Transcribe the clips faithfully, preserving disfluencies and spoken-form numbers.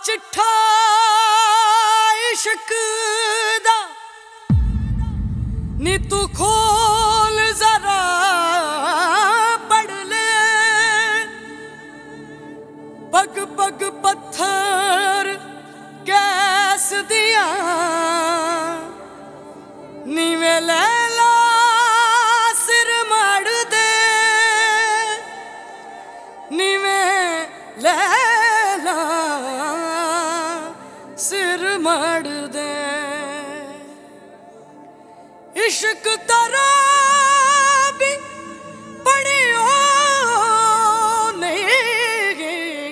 चिट्ठा इश्क दा नी तू खोल जरा पढ़ ले, पग पग पत्थर कैस दिया नीवे लैला सिर मड़ दे, नीवे लैला सिर मड़ दे। इश्क तरा भी पढ़ियो नहीं,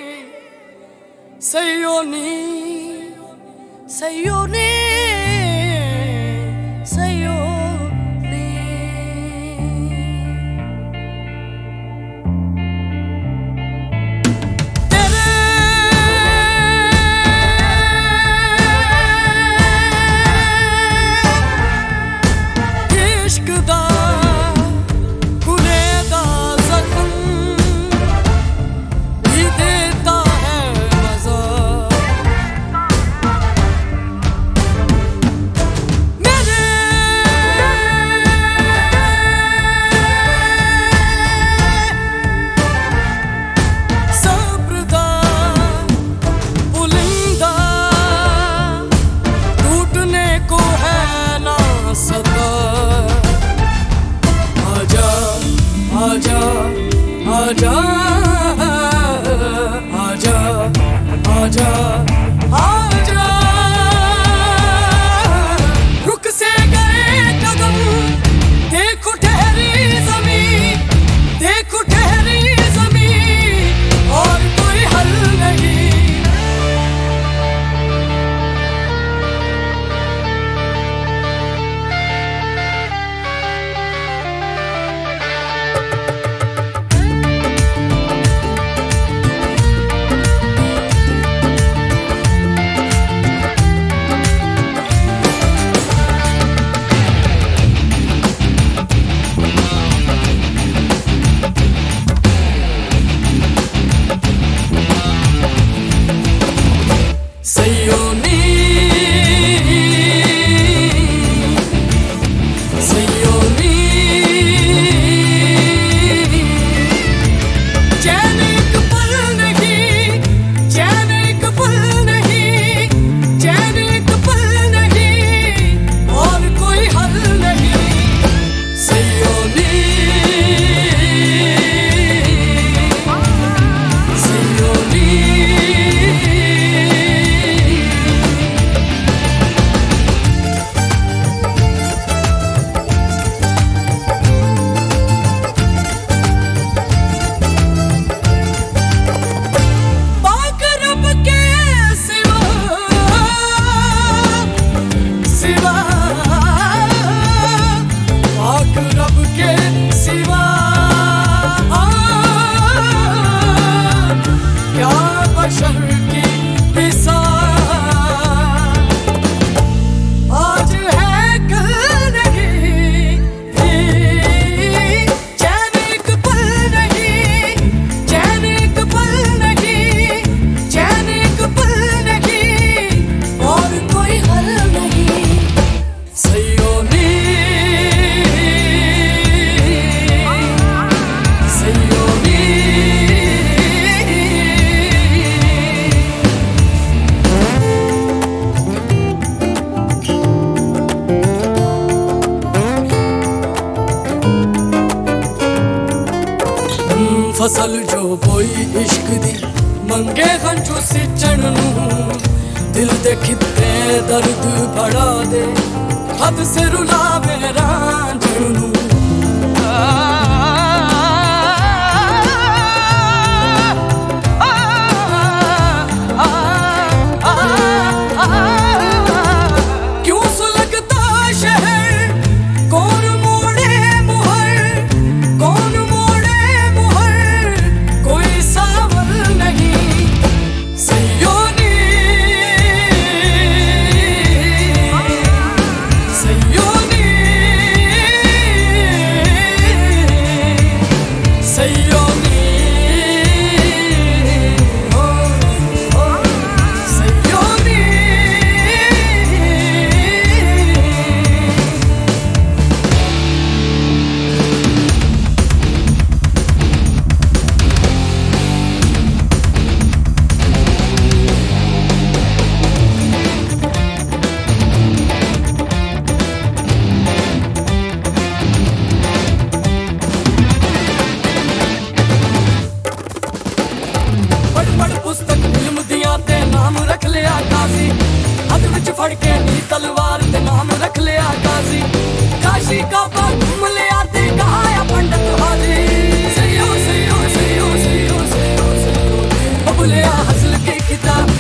सही नी सही नी सही नी। तेरे इश्क दा खुले दा जख्म भी देता है मजा। मेरे सब्र दा पुलिंदा टूटने को है ना सता। आजा आजा आजा आजा आजा आजा। रुक से गए कदम देखो ठहरी ज़मीं, देखो ठहरी ज़मीं और कोई हल नहीं। सयोनी सयोनी चैन एक पल नहीं, चैन एक पल नहीं, चैन एक पल नहीं और कोई हल नहीं। सयोनी सयोनी रब के सिवा क्या बशर की पिसा। आज है कल नहीं, चैन एक पल नहीं, चैन एक पल नहीं, चैन एक पल नहीं और कोई हल नहीं। सयोनी फसल जो बोई इश्क दी मंगे खंजू सिचण नूं, दिल दे खिते दर्द बढ़ा दे हद से रुलावे रांझण नूं। क्यों सुलगता शहर कौन मोड़े मुहर, कौन मोड़े मुहर कोई सावर नहीं। सयोनी सयोनी बाजी हथ विच फड़ के नी तलवार ते नाम रख लिया गाजी काशी का बाग घूम लिया ते कहाया पंडित हाजी सही हो सही हो सही हो सही हो सही हो सही हो बुलिया हसल के किताब